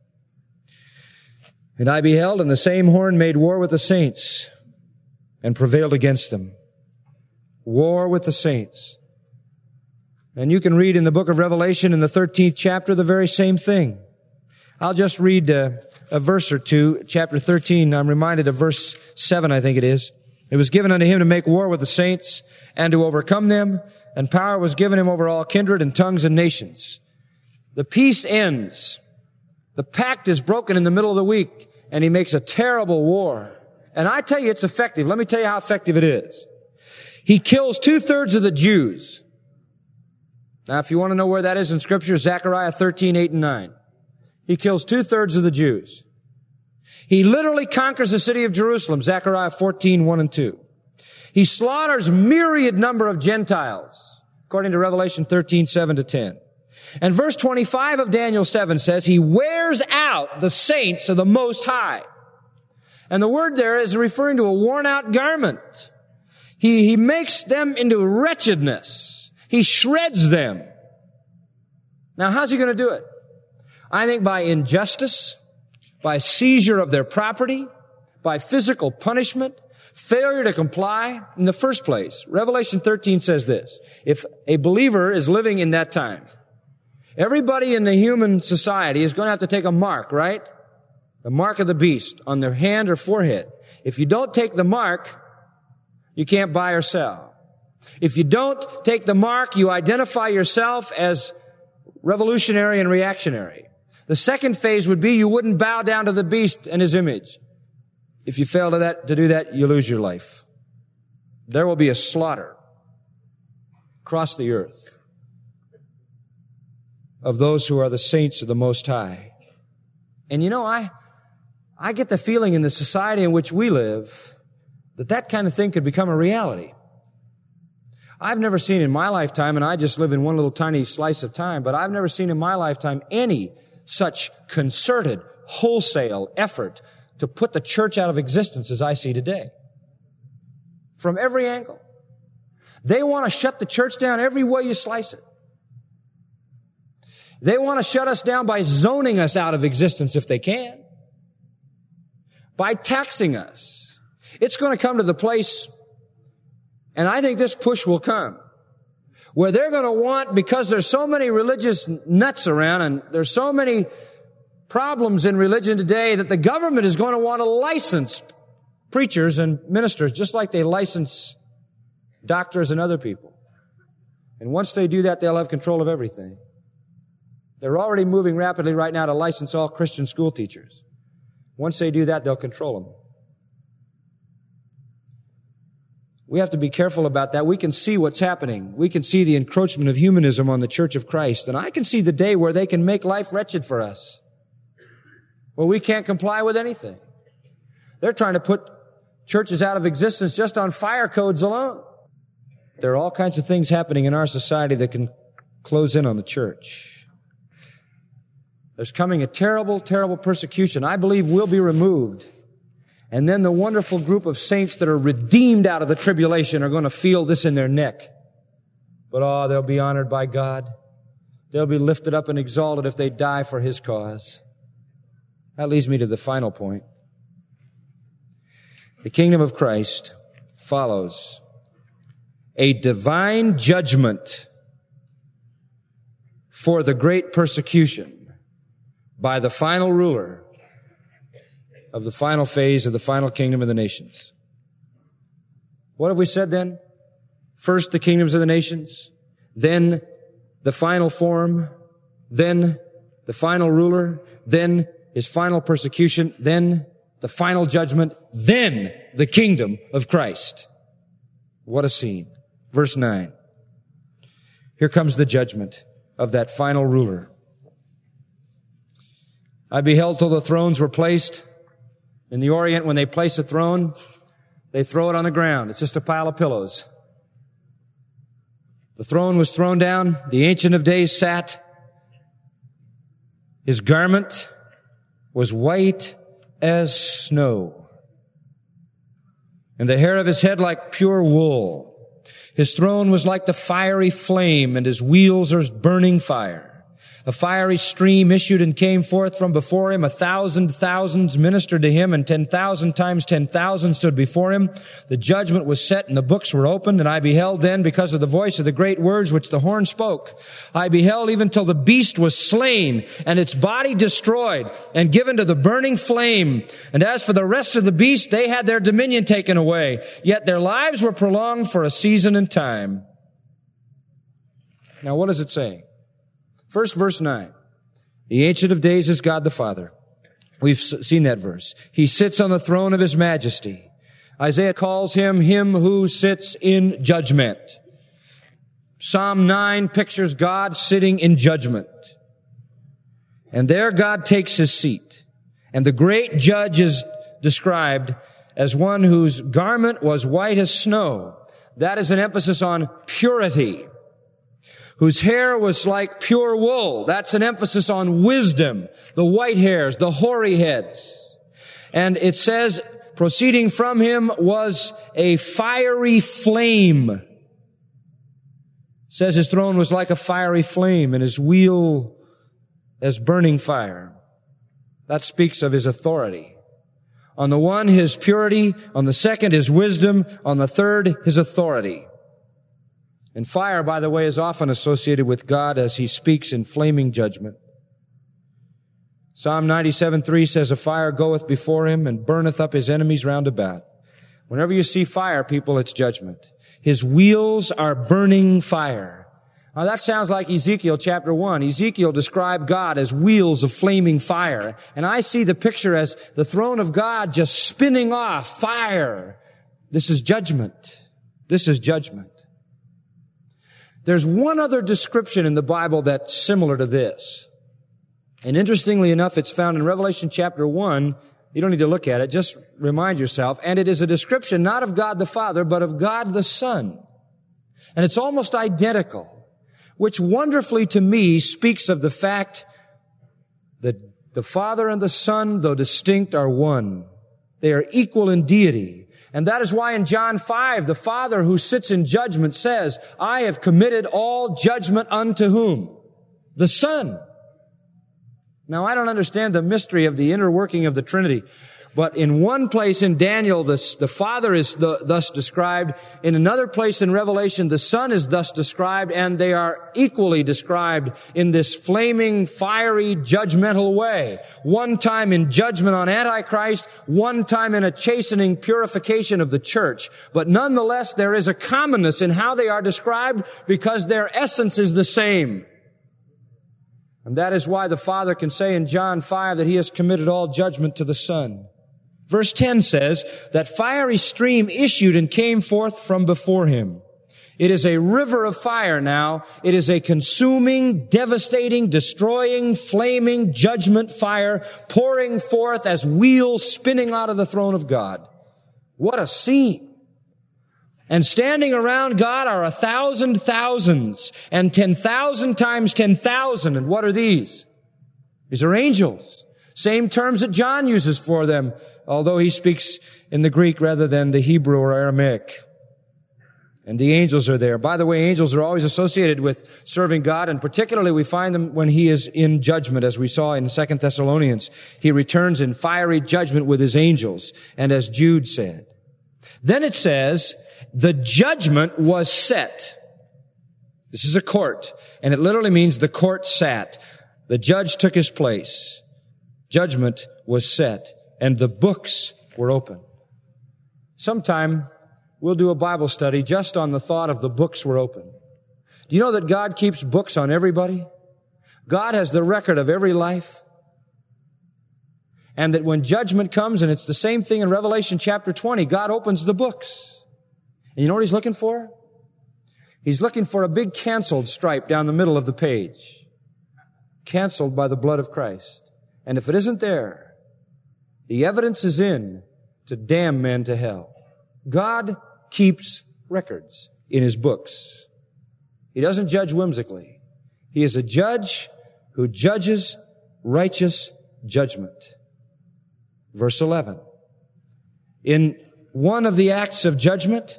And I beheld, and the same horn made war with the saints and prevailed against them. War with the saints. And you can read in the book of Revelation in the thirteenth chapter the very same thing. I'll just read a, a verse or two. Chapter thirteen, I'm reminded of verse seven, I think it is. It was given unto him to make war with the saints and to overcome them, and power was given him over all kindred and tongues and nations. The peace ends. The pact is broken in the middle of the week, and he makes a terrible war. And I tell you, it's effective. Let me tell you how effective it is. He kills two-thirds of the Jews. Now, if you want to know where that is in Scripture, Zechariah thirteen, eight and nine. He kills two-thirds of the Jews. He literally conquers the city of Jerusalem, Zechariah fourteen, one and two. He slaughters myriad number of Gentiles, according to Revelation thirteen, seven to ten. And verse twenty-five of Daniel seven says, he wears out the saints of the Most High. And the word there is referring to a worn-out garment. He, he makes them into wretchedness. He shreds them. Now, how's he going to do it? I think by injustice, by seizure of their property, by physical punishment, failure to comply in the first place. Revelation thirteen says this. If a believer is living in that time, everybody in the human society is going to have to take a mark, right? The mark of the beast on their hand or forehead. If you don't take the mark, you can't buy or sell. If you don't take the mark, you identify yourself as revolutionary and reactionary. The second phase would be you wouldn't bow down to the beast and his image. If you fail to that, to do that, you lose your life. There will be a slaughter across the earth of those who are the saints of the Most High. And you know, I, I get the feeling in the society in which we live that that kind of thing could become a reality. I've never seen in my lifetime, and I just live in one little tiny slice of time, but I've never seen in my lifetime any such concerted, wholesale effort to put the church out of existence as I see today. From every angle. They want to shut the church down every way you slice it. They want to shut us down by zoning us out of existence if they can. By taxing us. It's going to come to the place, and I think this push will come, where they're going to want, because there's so many religious nuts around and there's so many problems in religion today, that the government is going to want to license preachers and ministers just like they license doctors and other people. And once they do that, they'll have control of everything. They're already moving rapidly right now to license all Christian school teachers. Once they do that, they'll control them. We have to be careful about that. We can see what's happening. We can see the encroachment of humanism on the Church of Christ. And I can see the day where they can make life wretched for us, where we can't comply with anything. They're trying to put churches out of existence just on fire codes alone. There are all kinds of things happening in our society that can close in on the church. There's coming a terrible, terrible persecution. I believe we'll be removed. And then the wonderful group of saints that are redeemed out of the tribulation are going to feel this in their neck. But oh, they'll be honored by God. They'll be lifted up and exalted if they die for His cause. That leads me to the final point. The kingdom of Christ follows a divine judgment for the great persecution by the final ruler of the final phase of the final kingdom of the nations. What have we said then? First the kingdoms of the nations, then the final form, then the final ruler, then his final persecution, then the final judgment, then the kingdom of Christ. What a scene. Verse nine. Here comes the judgment of that final ruler. I beheld till the thrones were placed. In the Orient, when they place a throne, they throw it on the ground. It's just a pile of pillows. The throne was thrown down. The Ancient of Days sat. His garment was white as snow, and the hair of his head like pure wool. His throne was like the fiery flame, and his wheels are burning fire. A fiery stream issued and came forth from before him. A thousand thousands ministered to him, and ten thousand times ten thousand stood before him. The judgment was set, and the books were opened. And I beheld then, because of the voice of the great words which the horn spoke, I beheld even till the beast was slain, and its body destroyed, and given to the burning flame. And as for the rest of the beast, they had their dominion taken away. Yet their lives were prolonged for a season and time. Now, what is it saying? First, verse nine. The Ancient of Days is God the Father. We've seen that verse. He sits on the throne of his majesty. Isaiah calls him him who sits in judgment. Psalm nine pictures God sitting in judgment. And there God takes his seat. And the great judge is described as one whose garment was white as snow. That is an emphasis on purity. Whose hair was like pure wool. That's an emphasis on wisdom. The white hairs, the hoary heads. And it says, proceeding from him was a fiery flame. It says his throne was like a fiery flame, and his wheel as burning fire. That speaks of his authority. On the one, his purity. On the second, his wisdom. On the third, his authority. And fire, by the way, is often associated with God as he speaks in flaming judgment. Psalm ninety-seven three says, a fire goeth before him and burneth up his enemies round about. Whenever you see fire, people, it's judgment. His wheels are burning fire. Now that sounds like Ezekiel chapter one. Ezekiel described God as wheels of flaming fire. And I see the picture as the throne of God just spinning off fire. This is judgment. This is judgment. There's one other description in the Bible that's similar to this. And interestingly enough, it's found in Revelation chapter one. You don't need to look at it. Just remind yourself. And it is a description not of God the Father, but of God the Son. And it's almost identical, which wonderfully to me speaks of the fact that the Father and the Son, though distinct, are one. They are equal in deity. And that is why in John five, the Father who sits in judgment says, I have committed all judgment unto whom? The Son. Now, I don't understand the mystery of the inner working of the Trinity, but in one place in Daniel, the, the Father is the, thus described. In another place in Revelation, the Son is thus described, and they are equally described in this flaming, fiery, judgmental way. One time in judgment on Antichrist, one time in a chastening purification of the church. But nonetheless, there is a commonness in how they are described because their essence is the same. And that is why the Father can say in John five that he has committed all judgment to the Son. Verse ten says, that fiery stream issued and came forth from before him. It is a river of fire now. It is a consuming, devastating, destroying, flaming judgment fire pouring forth as wheels spinning out of the throne of God. What a scene. And standing around God are a thousand thousands and ten thousand times ten thousand. And what are these? These are angels. Same terms that John uses for them, although he speaks in the Greek rather than the Hebrew or Aramaic. And the angels are there. By the way, angels are always associated with serving God, and particularly we find them when he is in judgment, as we saw in Second Thessalonians. He returns in fiery judgment with his angels, and as Jude said. Then it says, the judgment was set. This is a court, and it literally means the court sat. The judge took his place. Judgment was set, and the books were open. Sometime we'll do a Bible study just on the thought of the books were open. Do you know that God keeps books on everybody? God has the record of every life. And that when judgment comes, and it's the same thing in Revelation chapter twenty, God opens the books. And you know what He's looking for? He's looking for a big canceled stripe down the middle of the page. Canceled by the blood of Christ. And if it isn't there, the evidence is in to damn men to hell. God keeps records in His books. He doesn't judge whimsically. He is a judge who judges righteous judgment. Verse eleven. In one of the acts of judgment,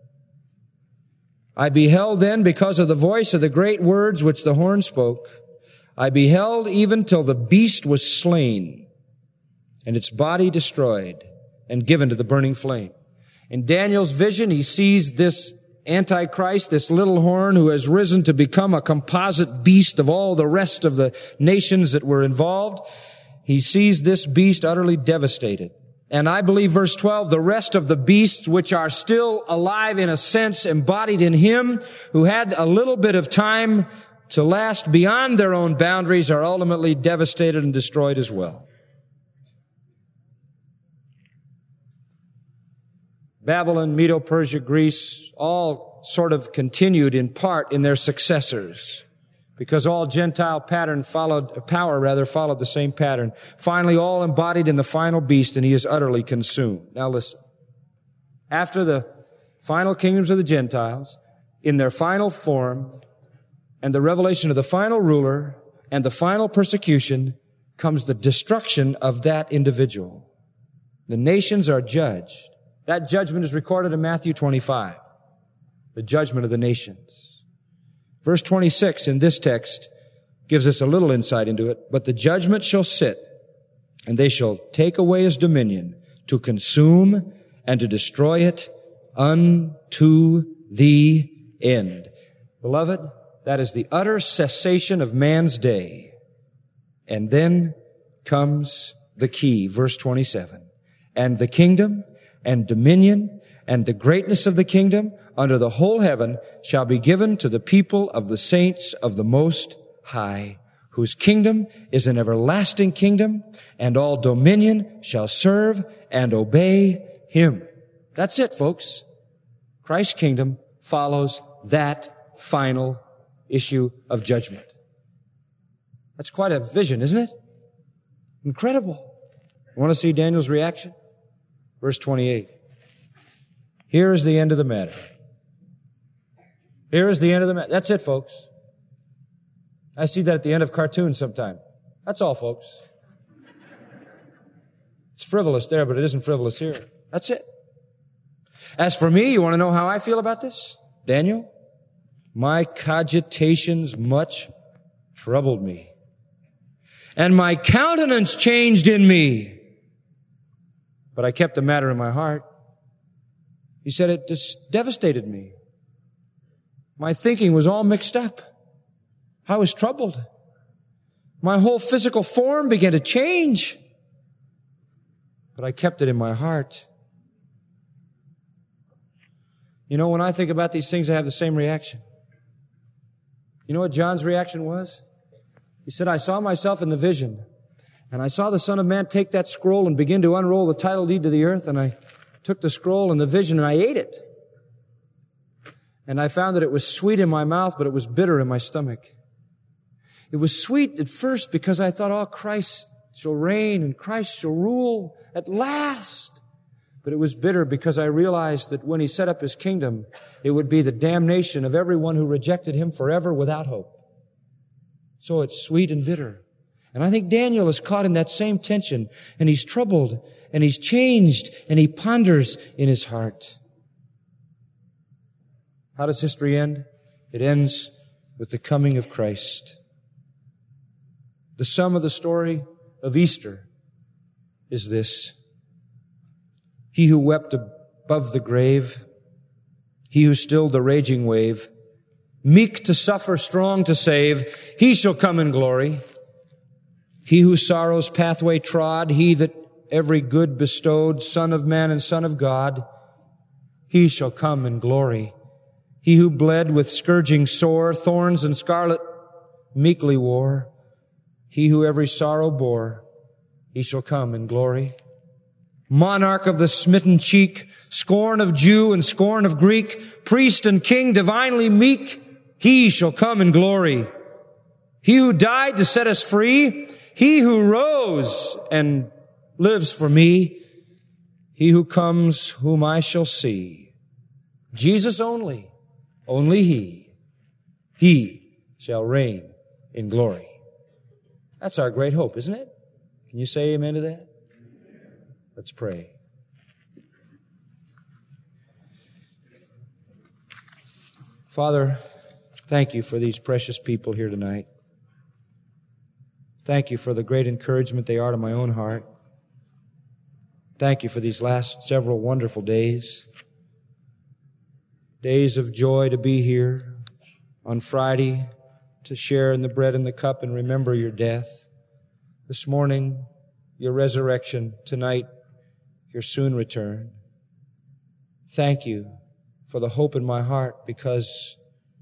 I beheld then, because of the voice of the great words which the horn spoke, I beheld even till the beast was slain, and its body destroyed, and given to the burning flame. In Daniel's vision, he sees this Antichrist, this little horn who has risen to become a composite beast of all the rest of the nations that were involved. He sees this beast utterly devastated. And I believe verse twelve, the rest of the beasts which are still alive in a sense, embodied in Him, who had a little bit of time to last beyond their own boundaries, are ultimately devastated and destroyed as well. Babylon, Medo-Persia, Greece, all sort of continued in part in their successors, because all Gentile pattern followed, power rather, followed the same pattern. Finally, all embodied in the final beast, and he is utterly consumed. Now listen. After the final kingdoms of the Gentiles, in their final form, and the revelation of the final ruler, and the final persecution, comes the destruction of that individual. The nations are judged. That judgment is recorded in Matthew twenty-five. The judgment of the nations. Verse twenty-six in this text gives us a little insight into it. But the judgment shall sit, and they shall take away his dominion, to consume and to destroy it unto the end. Beloved, that is the utter cessation of man's day. And then comes the key, verse twenty-seven. And the kingdom and dominion and the greatness of the kingdom under the whole heaven shall be given to the people of the saints of the Most High, whose kingdom is an everlasting kingdom, and all dominion shall serve and obey Him. That's it, folks. Christ's kingdom follows that final issue of judgment. That's quite a vision, isn't it? Incredible. You want to see Daniel's reaction? Verse twenty-eight. Here is the end of the matter. Here is the end of the matter. That's it, folks. I see that at the end of cartoons sometime. That's all, folks. It's frivolous there, but it isn't frivolous here. That's it. As for me, you want to know how I feel about this? Daniel, my cogitations much troubled me, and my countenance changed in me. But I kept the matter in my heart. He said it just devastated me. My thinking was all mixed up. I was troubled. My whole physical form began to change. But I kept it in my heart. You know, when I think about these things, I have the same reaction. You know what John's reaction was? He said, I saw myself in the vision, and I saw the Son of Man take that scroll and begin to unroll the title deed to the earth, and I took the scroll and the vision and I ate it. And I found that it was sweet in my mouth, but it was bitter in my stomach. It was sweet at first because I thought, oh, Christ shall reign and Christ shall rule at last. But it was bitter because I realized that when He set up His kingdom, it would be the damnation of everyone who rejected Him forever without hope. So it's sweet and bitter. And I think Daniel is caught in that same tension, and he's troubled, and he's changed, and he ponders in his heart. How does history end? It ends with the coming of Christ. The sum of the story of Easter is this. He who wept above the grave, He who stilled the raging wave, meek to suffer, strong to save, he shall come in glory. He who sorrow's pathway trod, he that every good bestowed, Son of man and Son of God, he shall come in glory. He who bled with scourging sore, thorns and scarlet meekly wore, he who every sorrow bore, he shall come in glory. Monarch of the smitten cheek, scorn of Jew and scorn of Greek, priest and king divinely meek, he shall come in glory. He who died to set us free, he who rose and lives for me, he who comes whom I shall see. Jesus only, only he, he shall reign in glory. That's our great hope, isn't it? Can you say amen to that? Let's pray. Father, thank you for these precious people here tonight. Thank you for the great encouragement they are to my own heart. Thank you for these last several wonderful days. Days of joy to be here on Friday, to share in the bread and the cup and remember your death. This morning, your resurrection. Tonight, your soon return. Thank you for the hope in my heart, because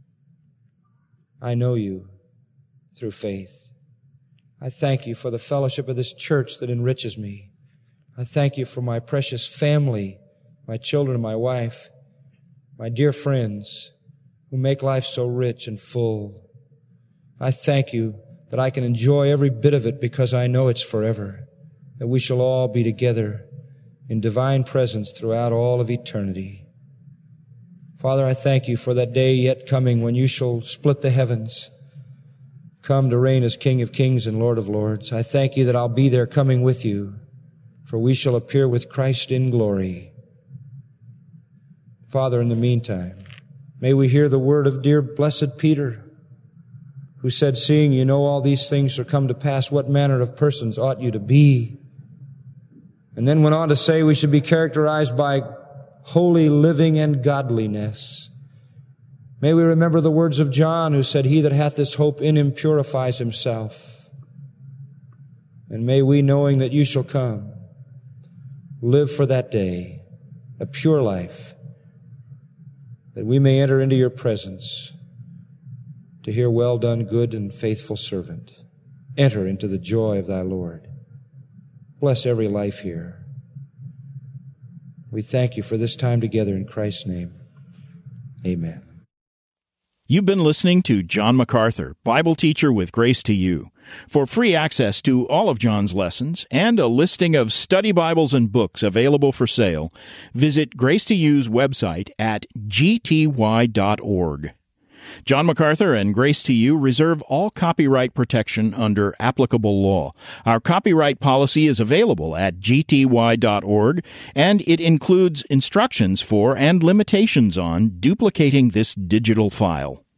I know you through faith. I thank you for the fellowship of this church that enriches me. I thank you for my precious family, my children and my wife, my dear friends who make life so rich and full. I thank you that I can enjoy every bit of it because I know it's forever, that we shall all be together in divine presence throughout all of eternity. Father, I thank you for that day yet coming when you shall split the heavens, come to reign as King of kings and Lord of lords. I thank you that I'll be there coming with you, for we shall appear with Christ in glory. Father, in the meantime, may we hear the word of dear blessed Peter, who said, seeing you know all these things shall come to pass, what manner of persons ought you to be? And then went on to say we should be characterized by holy living and godliness. May we remember the words of John, who said, he that hath this hope in him purifies himself. And may we, knowing that you shall come, live for that day, a pure life, that we may enter into your presence to hear, well done, good and faithful servant. Enter into the joy of thy Lord. Bless every life here. We thank you for this time together in Christ's name. Amen. You've been listening to John MacArthur, Bible teacher with Grace to You. For free access to all of John's lessons and a listing of study Bibles and books available for sale, visit Grace to You's website at g t y dot org. John MacArthur and Grace to You reserve all copyright protection under applicable law. Our copyright policy is available at g t y dot org, and it includes instructions for and limitations on duplicating this digital file.